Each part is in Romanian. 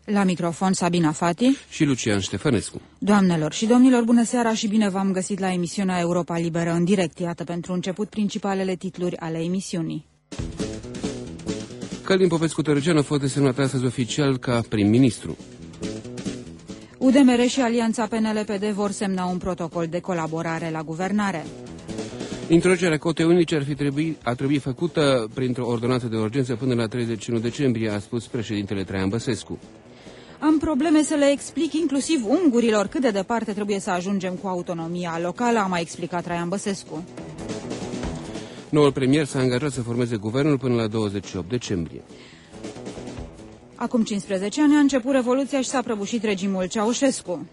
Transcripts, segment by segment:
La microfon Sabina Fati și Lucian Ștefănescu. Doamnelor și domnilor, bună seara și bine v-am găsit la emisiunea Europa Liberă în direct. Iată pentru început principalele titluri ale emisiunii. Călin Popescu-Tăriceanu a fost desemnat astăzi oficial ca prim-ministru. UDMR și Alianța PNL-PD vor semna un protocol de colaborare la guvernare. Introducerea cotei unice ar trebui făcută printr-o ordonanță de urgență până la 31 decembrie, a spus președintele Traian Băsescu. Am probleme să le explic inclusiv ungurilor cât de departe trebuie să ajungem cu autonomia locală, a mai explicat Traian Băsescu. Noul premier s-a angajat să formeze guvernul până la 28 decembrie. Acum 15 ani a început Revoluția și s-a prăbușit regimul Ceaușescu.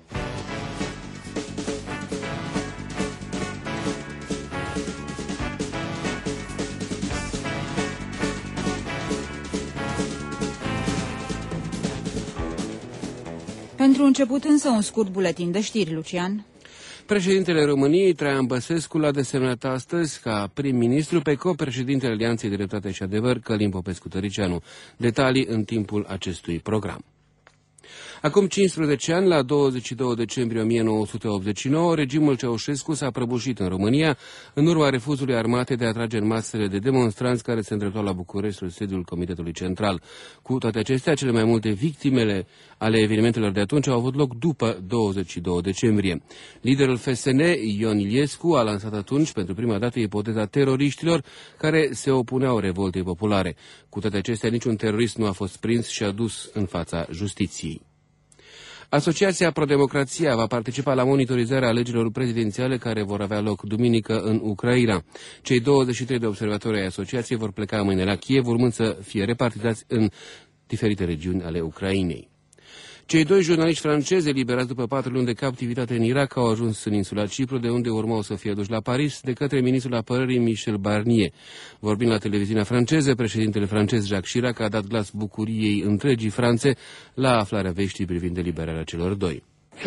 Pentru început însă un scurt buletin de știri, Lucian. Președintele României, Traian Băsescu, l-a desemnat astăzi ca prim-ministru pe co-președintele Alianței Dreptate și Adevăr, Călin Popescu-Tăriceanu. Detalii în timpul acestui program. Acum 15 ani, la 22 decembrie 1989, regimul Ceaușescu s-a prăbușit în România în urma refuzului armatei de a trage în masele de demonstranți care se îndreptau la București, sediul Comitetului Central. Cu toate acestea, cele mai multe victimele ale evenimentelor de atunci au avut loc după 22 decembrie. Liderul FSN, Ion Iliescu, a lansat atunci pentru prima dată ipoteza teroriștilor care se opuneau revoltei populare. Cu toate acestea, niciun terorist nu a fost prins și adus în fața justiției. Asociația Pro-Democrația va participa la monitorizarea alegerilor prezidențiale care vor avea loc duminică în Ucraina. Cei 23 de observatori ai asociației vor pleca mâine la Kiev, urmând să fie repartizați în diferite regiuni ale Ucrainei. Cei doi jurnaliști francezi eliberați după 4 luni de captivitate în Irak au ajuns în insula Cipru, de unde urmau să fie duși la Paris de către ministrul apărării Michel Barnier. Vorbind la televiziunea franceză, președintele francez Jacques Chirac a dat glas bucuriei întregii Franțe la aflarea veștii privind eliberarea celor doi.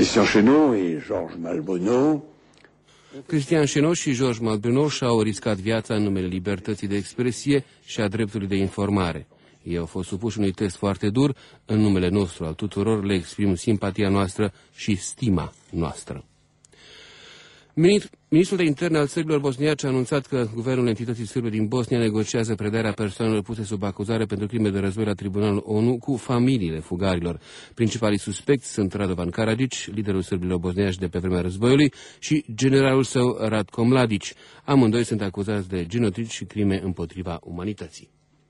Cristian Chenot și Georges Malbruno și-au riscat viața în numele libertății de expresie și a dreptului de informare. Ei au fost supuși unui test foarte dur. În numele nostru al tuturor le exprim simpatia noastră și stima noastră. Ministrul de Interne al țărilor bosniaci a anunțat că guvernul entității sârbe din Bosnia negociază predarea persoanelor puse sub acuzare pentru crime de război la Tribunalul ONU cu familiile fugarilor. Principalii suspecți sunt Radovan Karadzic, liderul sârbilor bosniaci de pe vremea războiului, și generalul său Ratko Mladic. Amândoi sunt acuzați de genocid și crime împotriva umanității.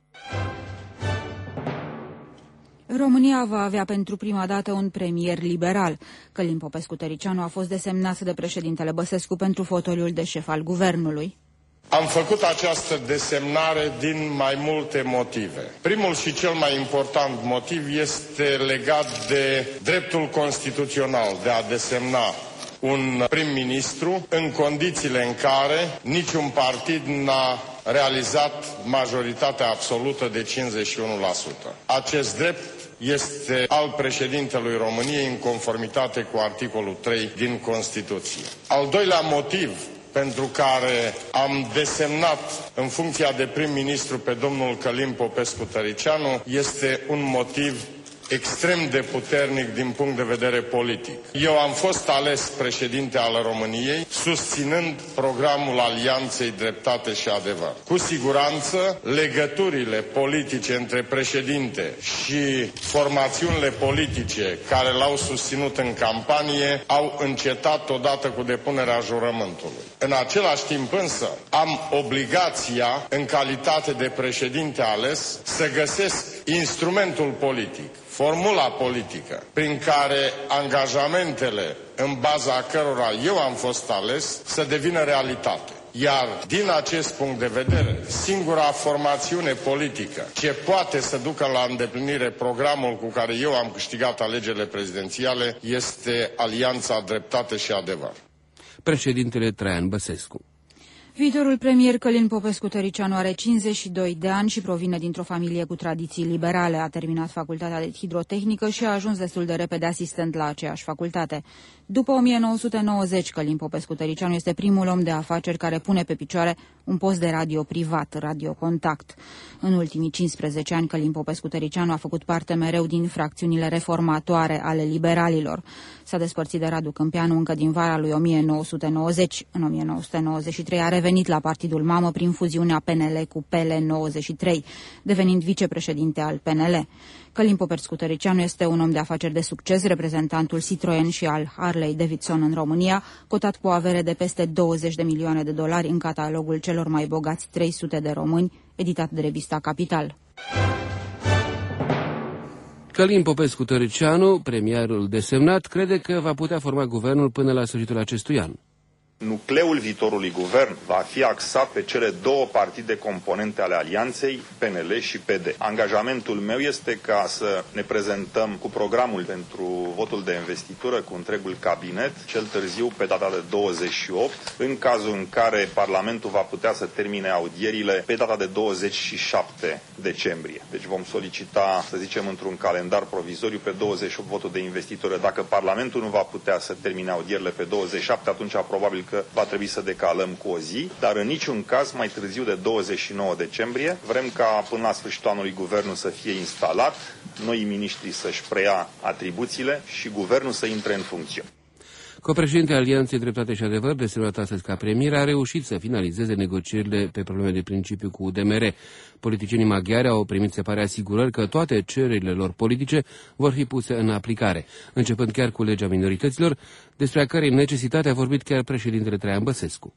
România va avea pentru prima dată un premier liberal. Călin Popescu-Tăriceanu a fost desemnat de președintele Băsescu pentru fotoliul de șef al guvernului. Am făcut această desemnare din mai multe motive. Primul și cel mai important motiv este legat de dreptul constituțional de a desemna un prim-ministru în condițiile în care niciun partid n-a realizat majoritatea absolută de 51%. Acest drept este al președintelui României în conformitate cu articolul 3 din Constituție. Al doilea motiv pentru care am desemnat în funcția de prim-ministru pe domnul Călin Popescu-Tăriceanu este un motiv extrem de puternic din punct de vedere politic. Eu am fost ales președinte al României susținând programul Alianței Dreptate și Adevăr. Cu siguranță, legăturile politice între președinte și formațiunile politice care l-au susținut în campanie au încetat odată cu depunerea jurământului. În același timp însă, am obligația, în calitate de președinte ales, să găsesc instrumentul politic, formula politică prin care angajamentele în baza cărora eu am fost ales să devină realitate. Iar din acest punct de vedere, singura formațiune politică ce poate să ducă la îndeplinire programul cu care eu am câștigat alegerile prezidențiale este Alianța Dreptate și Adevăr. Președintele Traian Băsescu. Viitorul premier Călin Popescu-Tăriceanu are 52 de ani și provine dintr-o familie cu tradiții liberale. A terminat facultatea de hidrotehnică și a ajuns destul de repede asistent la aceeași facultate. După 1990, Călin Popescu-Tăriceanu este primul om de afaceri care pune pe picioare un post de radio privat, Radio Contact. În ultimii 15 ani, Călin Popescu-Tăricianu a făcut parte mereu din fracțiunile reformatoare ale liberalilor. S-a despărțit de Radu Câmpeanu încă din vara lui 1990. În 1993 a revenit la partidul mamă prin fuziunea PNL cu PL93, devenind vicepreședinte al PNL. Călin Popescu-Tăricianu este un om de afaceri de succes, reprezentantul Citroen și al Harley Davidson în România, cotat cu o avere de peste 20 de milioane de dolari în catalogul celor mai bogați 300 de români, editat de revista Capital. Călin Popescu-Tăricianu, premierul desemnat, crede că va putea forma guvernul până la sfârșitul acestui an. Nucleul viitorului guvern va fi axat pe cele două partide componente ale alianței, PNL și PD. Angajamentul meu este ca să ne prezentăm cu programul pentru votul de investitură cu întregul cabinet, cel târziu pe data de 28, în cazul în care Parlamentul va putea să termine audierile pe data de 27 decembrie. Deci vom solicita, să zicem, într-un calendar provizoriu pe 28 votul de investitură. Dacă Parlamentul nu va putea să termine audierile pe 27, atunci probabil că va trebui să decalăm cu o zi, dar în niciun caz mai târziu de 29 decembrie. Vrem ca până la sfârșitul anului guvernul să fie instalat, noi miniștrii să-și preia atribuțiile și guvernul să intre în funcțiune. Copreședintele Alianței Dreptate și Adevăr, desemnat astăzi ca premier, a reușit să finalizeze negocierile pe probleme de principiu cu UDMR. Politicienii maghiari au primit, se pare, asigurări că toate cererile lor politice vor fi puse în aplicare, începând chiar cu legea minorităților, despre a cărei necesitate a vorbit chiar președintele Traian Băsescu.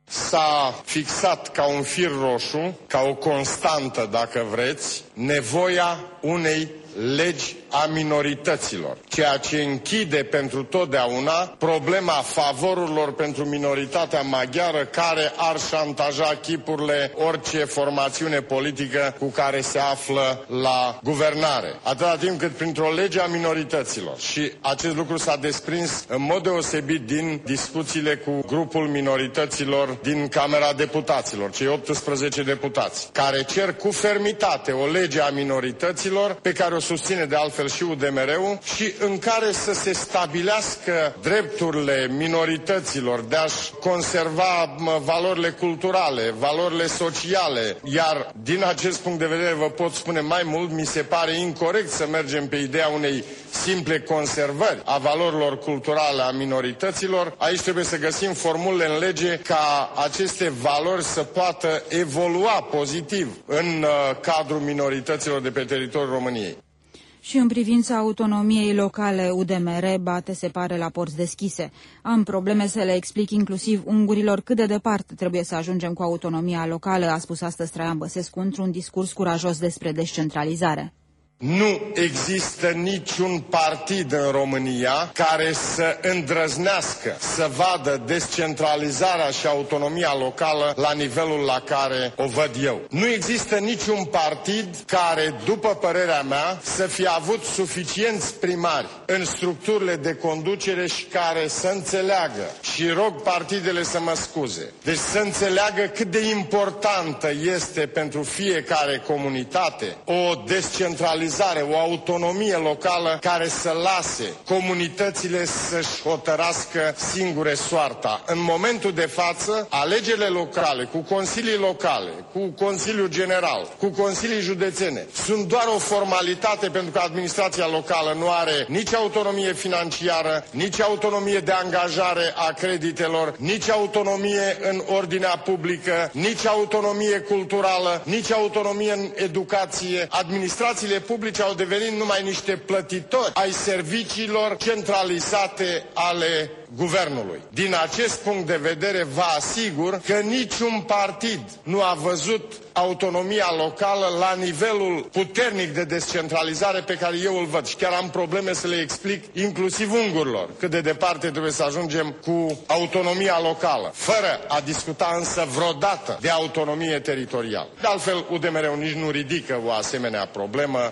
S-a fixat ca un fir roșu, ca o constantă, dacă vreți, nevoia unei legi a minorităților, ceea ce închide pentru totdeauna problema favorurilor pentru minoritatea maghiară care ar șantaja chipurile orice formațiune politică cu care se află la guvernare. Atâta timp cât printr-o lege a minorităților, și acest lucru s-a desprins în mod deosebit din discuțiile cu grupul minorităților din Camera Deputaților, cei 18 deputați, care cer cu fermitate o lege a minorităților pe care o susține de altfel și UDMR-ul și în care să se stabilească drepturile minorităților de a-și conserva valorile culturale, valorile sociale. Iar din acest punct de vedere vă pot spune mai mult, mi se pare incorect să mergem pe ideea unei simple conservări a valorilor culturale a minorităților. Aici trebuie să găsim formulele în lege ca aceste valori să poată evolua pozitiv în cadrul minorităților de pe teritoriul României. Și în privința autonomiei locale, UDMR bate, se pare, la porți deschise. Am probleme să le explic inclusiv ungurilor cât de departe trebuie să ajungem cu autonomia locală, a spus astăzi Traian Băsescu într-un discurs curajos despre descentralizare. Nu există niciun partid în România care să îndrăznească să vadă descentralizarea și autonomia locală la nivelul la care o văd eu. Nu există niciun partid care, după părerea mea, să fie avut suficienți primari în structurile de conducere și care să înțeleagă, și rog partidele să mă scuze, deci să înțeleagă cât de importantă este pentru fiecare comunitate o descentralizare, o autonomie locală care să lase comunitățile să-și hotărască singure soarta. În momentul de față, alegerile locale, cu consilii locale, cu Consiliul General, cu consilii județene, sunt doar o formalitate pentru că administrația locală nu are nici autonomie financiară, nici autonomie de angajare a creditelor, nici autonomie în ordinea publică, nici autonomie culturală, nici autonomie în educație. Administrațiile publice au devenit numai niște plătitori ai serviciilor centralizate ale guvernului. Din acest punct de vedere vă asigur că niciun partid nu a văzut autonomia locală la nivelul puternic de descentralizare pe care eu îl văd. Și chiar am probleme să le explic inclusiv ungurilor cât de departe trebuie să ajungem cu autonomia locală, fără a discuta însă vreodată de autonomie teritorială. De altfel, UDMR-ul nici nu ridică o asemenea problemă.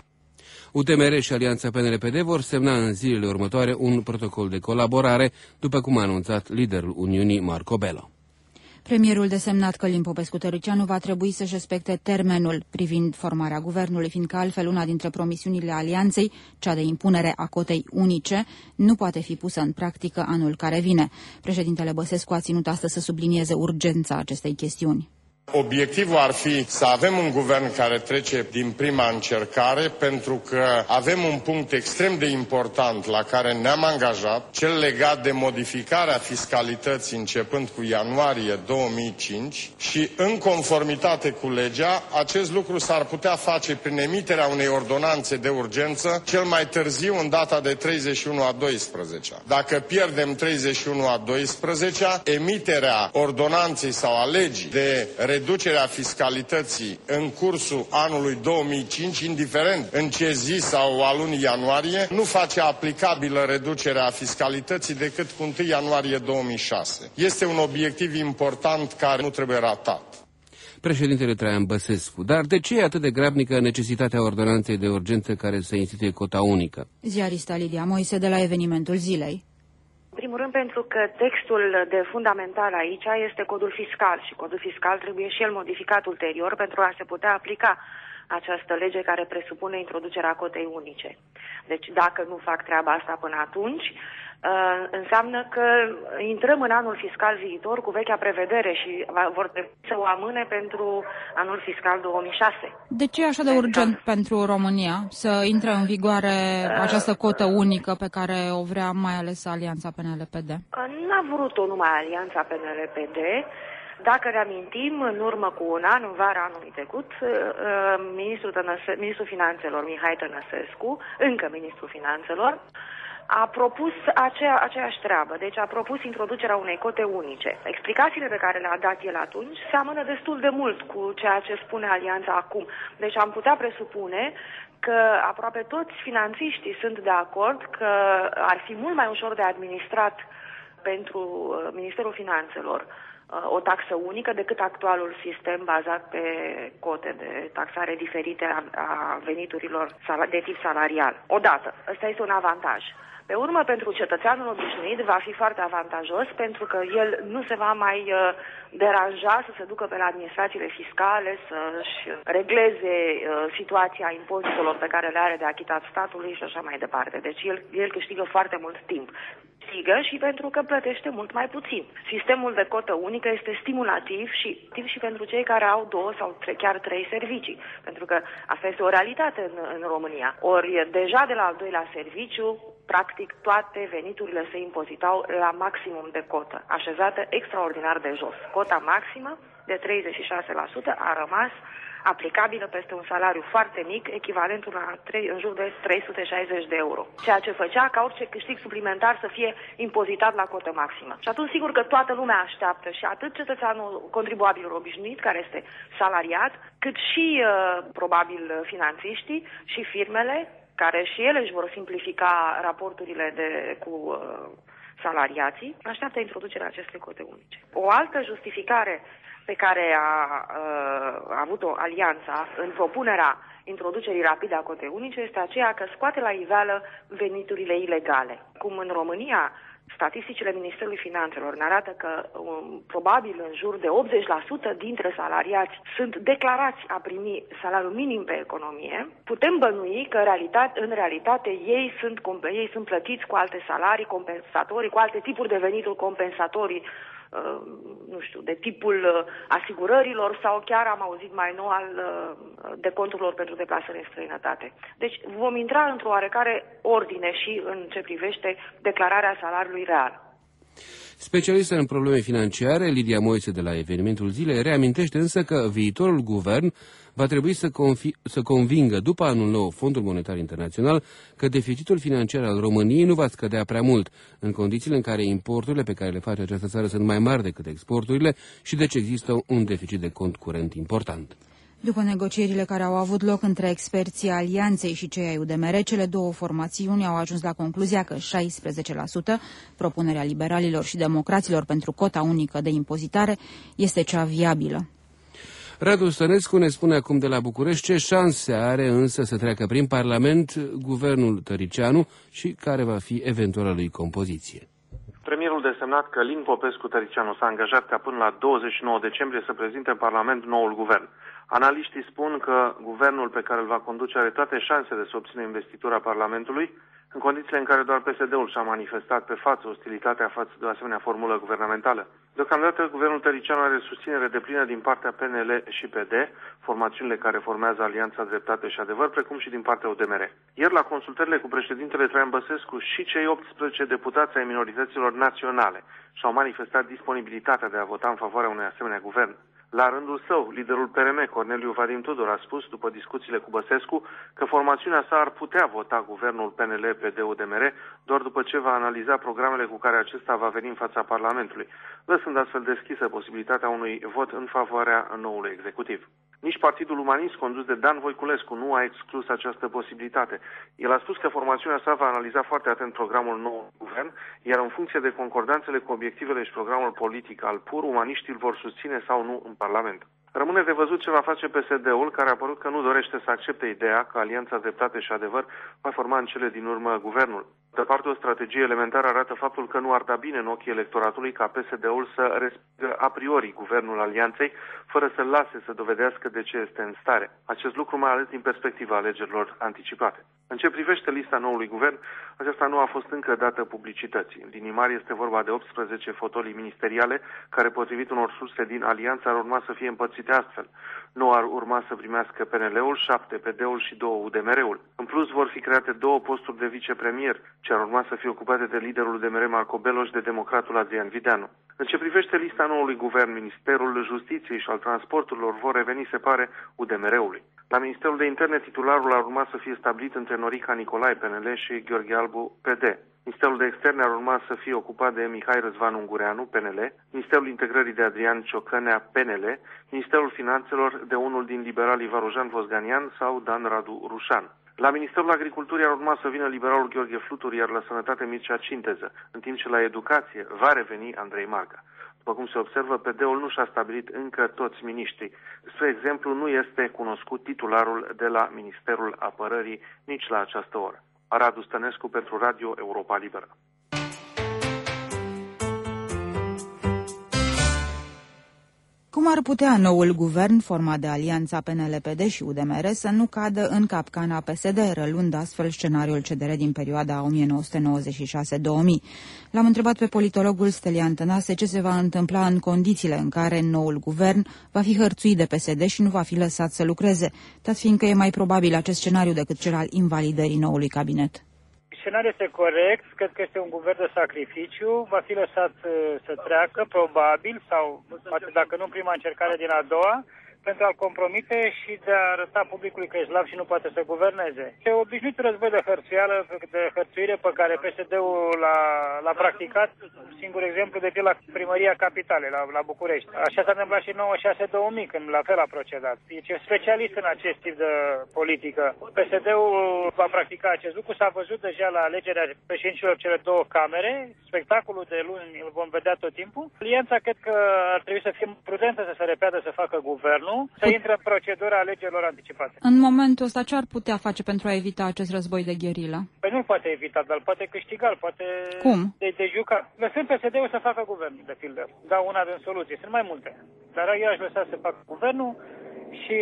UDMR și Alianța PNL-PD vor semna în zilele următoare un protocol de colaborare, după cum a anunțat liderul Uniunii, Marco Bello. Premierul desemnat Călin Popescu-Tăricianu va trebui să-și respecte termenul privind formarea guvernului, fiindcă altfel una dintre promisiunile alianței, cea de impunere a cotei unice, nu poate fi pusă în practică anul care vine. Președintele Băsescu a ținut astăzi să sublinieze urgența acestei chestiuni. Obiectivul ar fi să avem un guvern care trece din prima încercare, pentru că avem un punct extrem de important la care ne-am angajat, cel legat de modificarea fiscalității începând cu ianuarie 2005 și în conformitate cu legea, acest lucru s-ar putea face prin emiterea unei ordonanțe de urgență, cel mai târziu în data de 31/12. Dacă pierdem 31/12, emiterea ordonanței sau a legii de reducerea fiscalității în cursul anului 2005, indiferent în ce zi sau a lunii ianuarie, nu face aplicabilă reducerea fiscalității decât cu 1 ianuarie 2006. Este un obiectiv important care nu trebuie ratat. Președintele Traian Băsescu. Dar de ce e atât de grabnică necesitatea ordonanței de urgență care să instituie cota unică? Ziarista Lidia Moise de la Evenimentul Zilei. În primul rând pentru că textul de fundamental aici este codul fiscal și codul fiscal trebuie și el modificat ulterior pentru a se putea aplica această lege care presupune introducerea cotei unice. Deci dacă nu fac treaba asta până atunci, înseamnă că intrăm în anul fiscal viitor cu vechea prevedere și vor trebui să o amâne pentru anul fiscal 2006. De ce e așa de urgent pentru România să intre în vigoare această cotă unică pe care o vrea mai ales Alianța PNL-PD? N-a vrut-o numai Alianța PNL-PD. Dacă reamintim, în urmă cu un an, în vara anului trecut, ministrul Finanțelor, Mihai Tănăsescu, încă ministrul Finanțelor, a propus aceeași treabă, deci a propus introducerea unei cote unice. Explicațiile pe care le-a dat el atunci seamănă destul de mult cu ceea ce spune Alianța acum. Deci am putea presupune că aproape toți finanțiștii sunt de acord că ar fi mult mai ușor de administrat pentru Ministerul Finanțelor o taxă unică decât actualul sistem bazat pe cote de taxare diferite a veniturilor de tip salarial. Odată, ăsta este un avantaj. Pe urmă, pentru cetățeanul obișnuit va fi foarte avantajos pentru că el nu se va mai deranja să se ducă pe la administrațiile fiscale, să-și regleze situația impozitelor pe care le are de achitat statului și așa mai departe. Deci el câștigă foarte mult timp. Câștigă și pentru că plătește mult mai puțin. Sistemul de cotă unică este stimulativ și pentru cei care au 2 sau chiar 3 servicii. Pentru că asta este o realitate în România. Ori deja de la al doilea serviciu, practic toate veniturile se impozitau la maximum de cotă, așezată extraordinar de jos. Cota maximă de 36% a rămas aplicabilă peste un salariu foarte mic, echivalentul la în jur de 360 de euro. Ceea ce făcea ca orice câștig suplimentar să fie impozitat la cotă maximă. Și atunci sigur că toată lumea așteaptă și atât cetățeanul contribuabilul obișnuit, care este salariat, cât și probabil finanțiștii și firmele, care și ele își vor simplifica raporturile cu salariații, așteaptă introducerea acestei cote unice. O altă justificare pe care a avut-o Alianța în propunerea introducerii rapide a cotei unice este aceea că scoate la iveală veniturile ilegale. Cum în România, statisticile Ministerului Finanțelor ne arată că probabil în jur de 80% dintre salariați sunt declarați a primi salariul minim pe economie, putem bănui că în realitate ei sunt plătiți cu alte salarii compensatorii, cu alte tipuri de venituri compensatorii, nu știu, de tipul asigurărilor sau chiar am auzit mai nou al deconturilor pentru deplasări în străinătate. Deci vom intra într-o oarecare ordine și în ce privește declararea salariului real. Specialistă în probleme financiare, Lidia Moise de la Evenimentul Zilei reamintește însă că viitorul guvern va trebui să convingă după anul nou Fondul Monetar Internațional că deficitul financiar al României nu va scădea prea mult, în condițiile în care importurile pe care le face această țară sunt mai mari decât exporturile și deci există un deficit de cont curent important. După negocierile care au avut loc între experții Alianței și cei ai UDMR, cele două formațiuni au ajuns la concluzia că 16%, propunerea liberalilor și democraților pentru cota unică de impozitare, este cea viabilă. Radu Stănescu ne spune acum de la București ce șanse are însă să treacă prin Parlament guvernul Tăricianu și care va fi eventuala lui compoziție. Premierul desemnat Călin Popescu-Tăricianu s-a angajat ca până la 29 decembrie să prezinte în Parlament noul guvern. Analiștii spun că guvernul pe care îl va conduce are toate șansele să obțină investitura Parlamentului, în condițiile în care doar PSD-ul și-a manifestat pe față ostilitatea față de o asemenea formulă guvernamentală. Deocamdată, guvernul Tăricianu are susținere deplină din partea PNL și PD, formațiunile care formează Alianța Dreptate și Adevăr, precum și din partea UDMR. Ieri, la consultările cu președintele Traian Băsescu, și cei 18 deputați ai minorităților naționale și-au manifestat disponibilitatea de a vota în favoarea unui asemenea guvern. La rândul său, liderul PRM, Corneliu Vadim Tudor, a spus, după discuțiile cu Băsescu, că formațiunea sa ar putea vota guvernul PNL-PD-UDMR doar după ce va analiza programele cu care acesta va veni în fața Parlamentului, lăsând astfel deschisă posibilitatea unui vot în favoarea noului executiv. Nici Partidul Umanist, condus de Dan Voiculescu, nu a exclus această posibilitate. El a spus că formațiunea sa va analiza foarte atent programul nou guvern, iar în funcție de concordanțele cu obiectivele și programul politic al PUR, umaniștii îl vor susține sau nu în Parlament. Rămâne de văzut ce va face PSD-ul, care a părut că nu dorește să accepte ideea că Alianța Dreptate și Adevăr va forma în cele din urmă guvernul. De parte, o strategie elementară arată faptul că nu ar da bine în ochii electoratului ca PSD-ul să respingă a priori guvernul Alianței, fără să-l lase să dovedească de ce este în stare. Acest lucru mai ales din perspectiva alegerilor anticipate. În ce privește lista noului guvern, aceasta nu a fost încă dată publicității. În linii mari este vorba de 18 fotolii ministeriale, care, potrivit unor surse din Alianță, ar urma să fie împărțite astfel. 9 ar urma să primească PNL-ul, 7 PD-ul și 2 UDMR-ul. În plus, vor fi create 2 posturi de vicepremier, ce ar urma să fie ocupate de liderul UDMR Marco Bello și de democratul Adrian Videanu. În ce privește lista noului guvern, Ministerul Justiției și al Transporturilor vor reveni, se pare, UDMR-ului. La Ministerul de Interne, titularul ar urma să fie stabilit între Norica Nicolae, PNL, și Gheorghe Albu, PD. Ministerul de Externe ar urma să fie ocupat de Mihai Răzvan Ungureanu, PNL, Ministerul Integrării de Adrian Ciocănea, PNL, Ministerul Finanțelor de unul din liberalii Varojan Vosganian sau Dan Radu Rușan. La Ministerul Agriculturii ar urma să vină liberalul Gheorghe Fluturi, iar la Sănătate Mircea Cinteză, în timp ce la Educație va reveni Andrei Marga. După cum se observă, PD-ul nu și-a stabilit încă toți miniștrii. Spre exemplu, nu este cunoscut titularul de la Ministerul Apărării nici la această oră. Radu Stănescu pentru Radio Europa Liberă. Cum ar putea noul guvern format de Alianța PNL-PD și UDMR să nu cadă în capcana PSD, răluând astfel scenariul CDR din perioada 1996-2000? L-am întrebat pe politologul Stelian Tănase ce se va întâmpla în condițiile în care noul guvern va fi hărțuit de PSD și nu va fi lăsat să lucreze, dat fiindcă e mai probabil acest scenariu decât cel al invalidării noului cabinet. Scenariul este corect, cred că este un guvern de sacrificiu, va fi lăsat să treacă, probabil, sau poate dacă nu prima încercare din a doua, pentru a-l compromite și de a arăta publicului că e slab și nu poate să guverneze. E obișnuit război de hărțuire pe care PSD-ul l-a practicat, singur exemplu de la Primăria Capitalei, la București. Așa s-a întâmplat și în 96-2000, când la fel a procedat. E specialist în acest tip de politică. PSD-ul va practica acest lucru, s-a văzut deja la alegerea președinților cele două camere, spectacolul de luni îl vom vedea tot timpul. Alianța cred că ar trebui să fie prudentă să se repeadă să facă guvernul, să intre în procedura alegerilor anticipate. În momentul ăsta ce ar putea face pentru a evita acest război de gherila? Păi nu poate evita, dar poate câștiga, poate Cum? De juca. Lăsând PSD-ul să facă guvernul, de pildă. Da, una din soluții. Sunt mai multe. Dar eu aș lăsa să facă guvernul și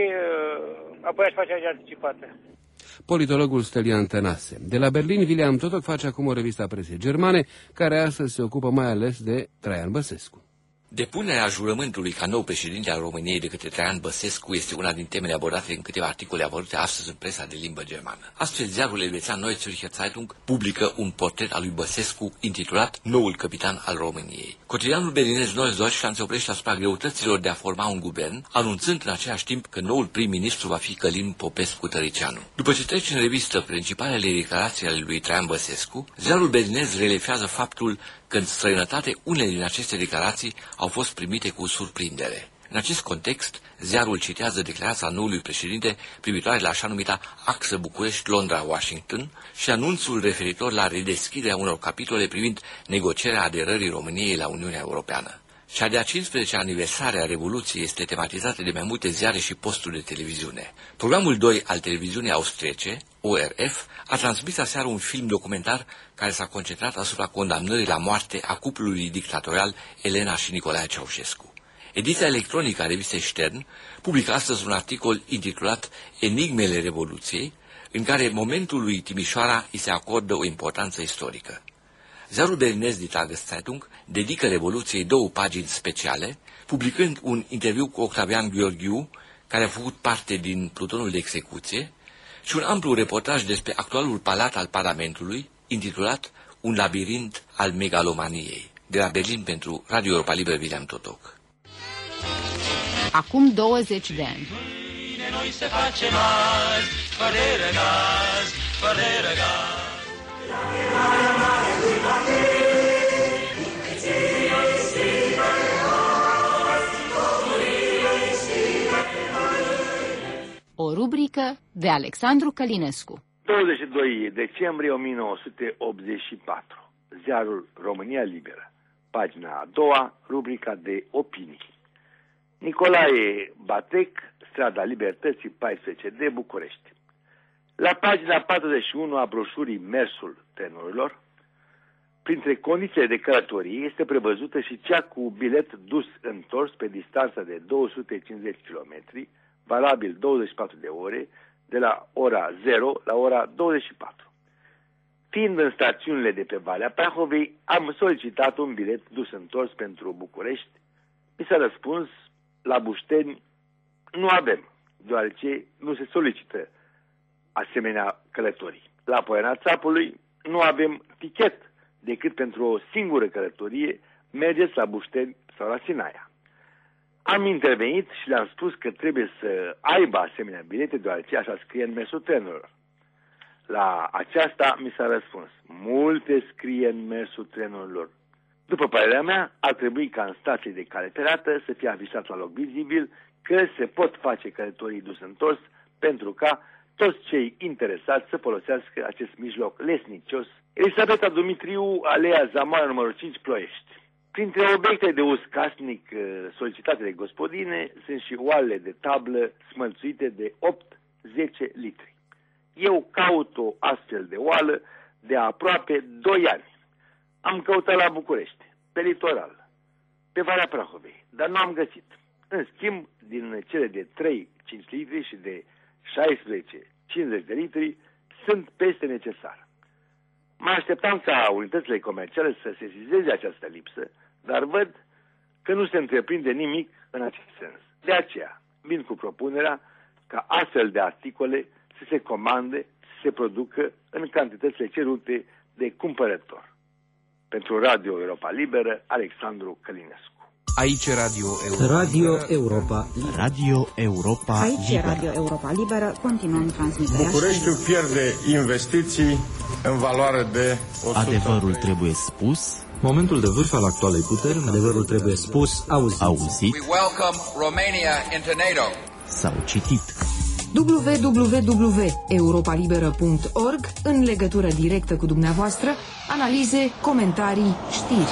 apoi aș face alegeri anticipate. Politologul Stelian Tănase. De la Berlin, William Totok face acum o revistă a presei germane, care astăzi se ocupă mai ales de Traian Băsescu. Depunerea jurământului ca nou președinte al României de către Traian Băsescu este una din temele abordate în câteva articole apărute astăzi în presa de limbă germană. Astfel, ziarul elvețian Neue Zürcher Zeitung publică un portret al lui Băsescu intitulat Noul capitan al României. Cotidianul berlinez Neues Deutschland se oprește asupra greutăților de a forma un guvern, anunțând în același timp că noul prim-ministru va fi Călin Popescu-Tăricianu. După ce trece în revistă principalele declarații ale lui Traian Băsescu, ziarul berlinez relefează faptul că în străinătate unele din aceste declarații au fost primite cu surprindere. În acest context, ziarul citează declarația noului președinte privitoare la așa numita axă București-Londra-Washington și anunțul referitor la redeschiderea unor capitole privind negocierea aderării României la Uniunea Europeană. Cea de-a 15-a aniversare a Revoluției este tematizată de mai multe ziare și posturi de televiziune. Programul 2 al televiziunii austriece, ORF, a transmis aseară un film documentar care s-a concentrat asupra condamnării la moarte a cuplului dictatorial Elena și Nicolae Ceaușescu. Ediția electronică a revistei Stern publică astăzi un articol intitulat Enigmele Revoluției, în care momentului Timișoara îi se acordă o importanță istorică. ziarul berlinez Die Tageszeitung dedică Revoluției 2 pagini speciale, publicând un interviu cu Octavian Gheorghiu, care a făcut parte din plutonul de execuție, și un amplu reportaj despre actualul palat al Parlamentului, intitulat Un labirint al megalomaniei. De la Berlin pentru Radio Europa Liberă, William Totoc. Acum 20 de ani. Noi se facem azi, fără răgaz, fără răgaz. O rubrică de Alexandru Călinescu. 22 decembrie 1984. Ziarul România Liberă. Pagina a doua, rubrica de opinii. Nicolae Batec, Strada Libertății 14D, București. La pagina 41 a broșurii Mersul trenurilor, printre condițiile de călătorie este prevăzută și cea cu bilet dus-întors pe distanța de 250 km, valabil 24 de ore, de la ora 0 la ora 24. Fiind în stațiunile de pe Valea Prahovei, am solicitat un bilet dus-întors pentru București. Mi s-a răspuns, la Bușteni nu avem, deoarece nu se solicită asemenea călătorii. La Poiana Țapului nu avem tichet decât pentru o singură călătorie, mergeți la Bușteni sau la Sinaia. Am intervenit și le-am spus că trebuie să aibă asemenea bilete, deoarece așa scrie în mersul trenurilor. La aceasta mi s-a răspuns, multe scrie în mersul trenurilor. După părerea mea, ar trebui ca în stații de cale ferată să fie avisat la loc vizibil că se pot face călătorii dus-întors pentru ca toți cei interesați să folosească acest mijloc lesnicios. Elisabeta Dumitriu, Alea Zamoară, numărul 5, Ploiești. Printre obiecte de uz casnic solicitate de gospodine sunt și oalele de tablă smălțuite de 8-10 litri. Eu caut o astfel de oală de aproape 2 ani. Am căutat la București, pe litoral, pe Valea Prahovei, dar nu am găsit. În schimb, din cele de 3-5 litri și de 16-50 de litri sunt peste necesar. Mă așteptam ca unitățile comerciale să sesizeze această lipsă, dar văd că nu se întreprinde nimic în acest sens. De aceea, vin cu propunerea ca astfel de articole să se comande, să se producă în cantitățile cerute de cumpărător. Pentru Radio Europa Liberă, Alexandru Călinescu. Aici Radio Europa. Radio Europa. Radio Europa. Aici Liberă. Radio Europa Liberă. Continuăm transmiterea. Bucureștiul pierde investiții în valoare de 100. Adevărul trebuie spus. Momentul de vârf al actualei puteri, adevărul trebuie spus, auzit. We welcome Romania into NATO. Sau citit. www.europalibera.org, în legătură directă cu dumneavoastră, analize, comentarii, știri.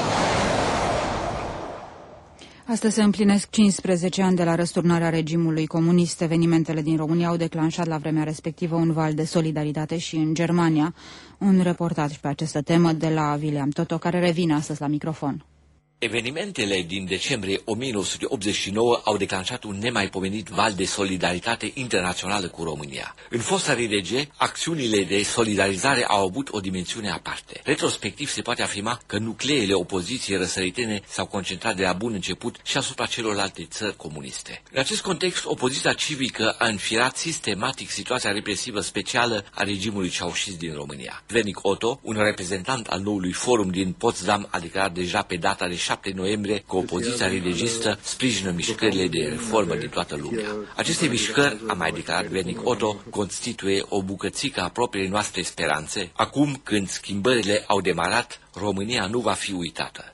Astăzi se împlinesc 15 ani de la răsturnarea regimului comunist. Evenimentele din România au declanșat la vremea respectivă un val de solidaritate și în Germania. Un reportaj pe această temă de la William Toto, care revine astăzi la microfon. Evenimentele din decembrie 1989 au declanșat un nemaipomenit val de solidaritate internațională cu România. În fosta RDG, acțiunile de solidarizare au avut o dimensiune aparte. Retrospectiv se poate afirma că nucleele opoziției răsăritene s-au concentrat de la bun început și asupra celorlalte țări comuniste. În acest context, opoziția civică a înfirat sistematic situația represivă specială a regimului ceaușist din România. Vernic Otto, un reprezentant al noului forum din Potsdam, a declarat deja pe data de 7 noiembrie că opoziția religistă sprijină mișcările de reformă din toată lumea. Aceste mișcări, a mai declarat Vernic Otto, constituie o bucățică a propriei noastre speranțe. Acum, când schimbările au demarat, România nu va fi uitată.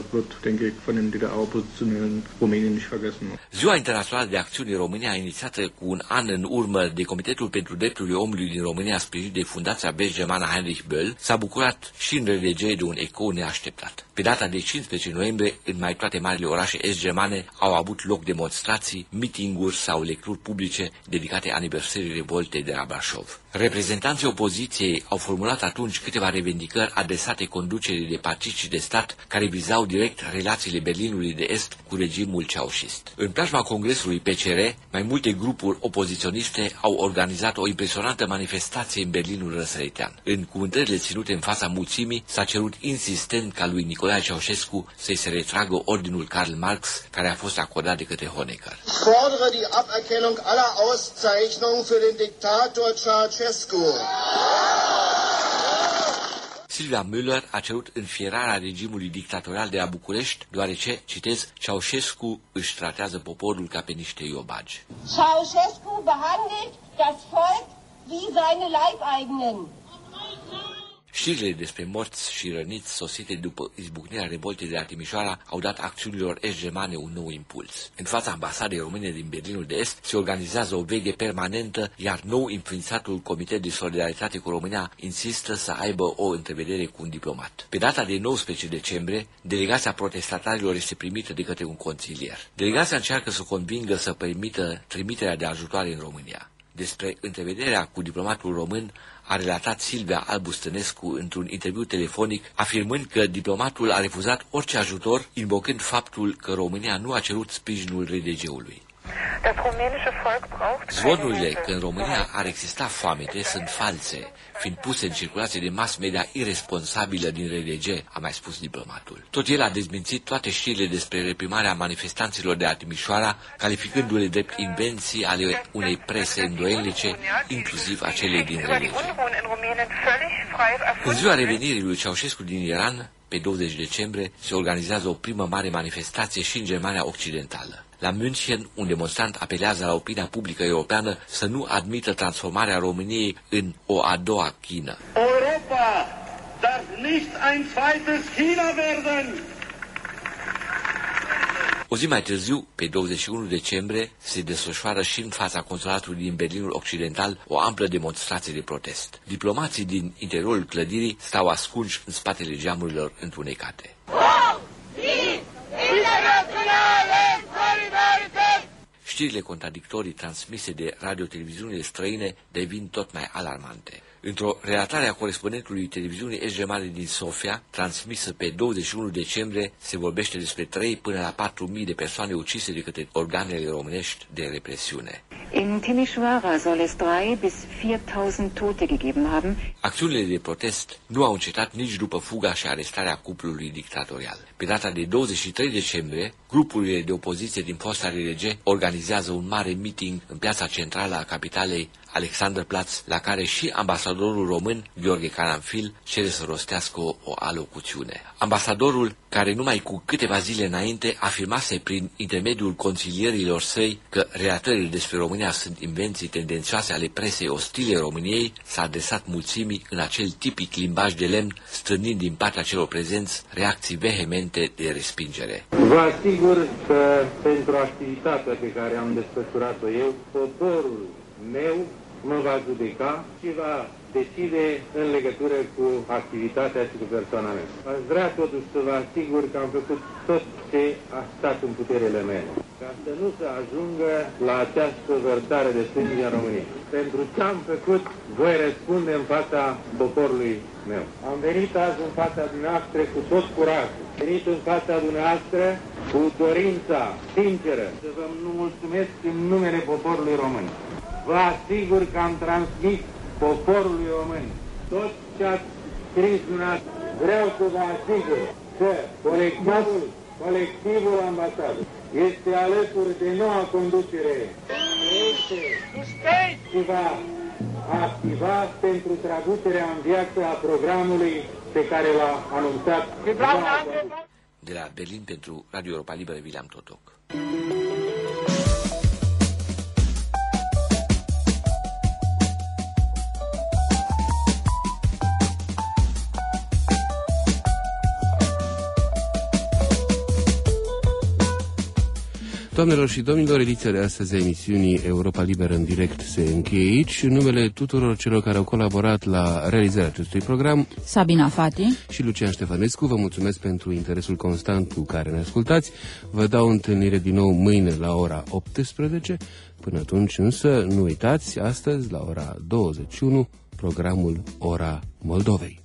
Ziua Internațională de Acțiune România, inițiată cu un an în urmă de Comitetul pentru Drepturile Omului din România, sprijinit de Fundația Bergermann Heinrich Böll, s-a bucurat și în RDG de un ecou neașteptat. Pe data de 15 noiembrie, în mai toate marile orașe est-germane au avut loc demonstrații, mitinguri sau lecturi publice dedicate aniversării revoltei de la Brașov. Reprezentanții opoziției au formulat atunci câteva revendicări adresate conducerii de partid și de stat care vizau direct relațiile Berlinului de Est cu regimul ceaușist. În preajma Congresului PCR, mai multe grupuri opoziționiste au organizat o impresionantă manifestație în Berlinul răsăritean. În cuvântările ținute în fața mulțimii s-a cerut insistent ca lui Nicolae Ceaușescu să-i se retragă ordinul Karl Marx, care a fost acordat de către Honecker. Fordere die Aberkennung aller Auszeichnungen für den Diktator Ceaușescu. Silvia Müller a cerut înfierarea regimului dictatorial de la București, deoarece, citez, Ceaușescu își tratează poporul ca pe niște iobagi. Ceaușescu behandelt das Volk wie seine Leibeigenen. Știrile despre morți și răniți sosite după izbucnirea revoltei de la Timișoara au dat acțiunilor est-germane un nou impuls. În fața ambasadei române din Berlinul de Est se organizează o veghe permanentă, iar nou înființatul Comitet de Solidaritate cu România insistă să aibă o întrevedere cu un diplomat. Pe data de 19 decembrie, delegația protestatarilor este primită de către un consilier. Delegația încearcă să convingă să permită trimiterea de ajutoare în România. Despre întrevederea cu diplomatul român a relatat Silvia Albu Stănescu într-un interviu telefonic, afirmând că diplomatul a refuzat orice ajutor, invocând faptul că România nu a cerut sprijinul RDG-ului. Zvonurile că în România ar exista foamete sunt false, fiind puse în circulație de mass media irresponsabilă din RDG, a mai spus diplomatul. Tot el a dezmințit toate știrile despre reprimarea manifestanților de la Timișoara, calificându-le drept invenții ale unei prese îndoielnice, inclusiv acelei din RDG. În ziua revenirii lui Ceaușescu din Iran, pe 20 decembrie, se organizează o primă mare manifestație și în Germania Occidentală. La München, un demonstrant apelează la opinia publică europeană să nu admită transformarea României în o a doua China. Europa darf nicht ein zweites China werden. O zi mai târziu, pe 21 decembrie, se desfășoară și în fața consulatului din Berlinul Occidental o amplă demonstrație de protest. Diplomații din interiorul clădirii stau ascunși în spatele geamurilor întunecate. Știrile contradictorii transmise de radio-televiziunile străine devin tot mai alarmante. Într-o relatare a corespondentului televiziunii est-germane din Sofia, transmisă pe 21 decembrie, se vorbește despre 3 până la 4.000 de persoane ucise de către organele românești de represiune. In Timișoara soll es 3.000 bis 4.000 Tote gegeben haben. Acțiunile de protest nu au încetat nici după fuga și arestarea cuplului dictatorial. Pe data de 23 decembrie, grupurile de opoziție din fosta RDG organizează un mare meeting în piața centrală a capitalei, Alexanderplatz, la care și ambasadorul român, Gheorghe Caranfil, cere să rostească o alocuțiune. Ambasadorul, care numai cu câteva zile înainte afirmase prin intermediul consilierilor săi că relatările despre România sunt invenții tendențioase ale presei ostile României, s-a adresat mulțimii în acel tipic limbaj de lemn, strânind din partea celor prezenți reacții vehemente de respingere. Vă asigur că pentru activitatea pe care am desfășurat-o eu, poporul meu mă va judeca și va decide în legătură cu activitatea și cu persoana mea. Aș vrea totuși să vă asigur că am făcut tot ce a stat în puterile mele, ca să nu se ajungă la această vărsare de sânge în România. Pentru ce am făcut, voi răspunde în fața poporului meu. Am venit azi în fața dumneavoastră cu tot curajul. Am venit în fața dumneavoastră cu dorința sinceră să vă mulțumesc în numele poporului român. Vă asigur că am transmis poporului român tot ce ați scris dumneavoastră. Vreau să vă asigur că colectivul ambasadei este alături de noua conducere și va activa pentru traducerea în viață a programului pe care l-a anunțat. De la Berlin pentru Radio Europa Liberă, William Totoc. Doamnelor și domnilor, ediția de astăzi a emisiunii Europa Liberă în direct se încheie aici. În numele tuturor celor care au colaborat la realizarea acestui program, Sabina Fati și Lucian Ștefănescu, vă mulțumesc pentru interesul constant cu care ne ascultați. Vă dau întâlnire din nou mâine la ora 18. Până atunci însă nu uitați, astăzi la ora 21, programul Ora Moldovei.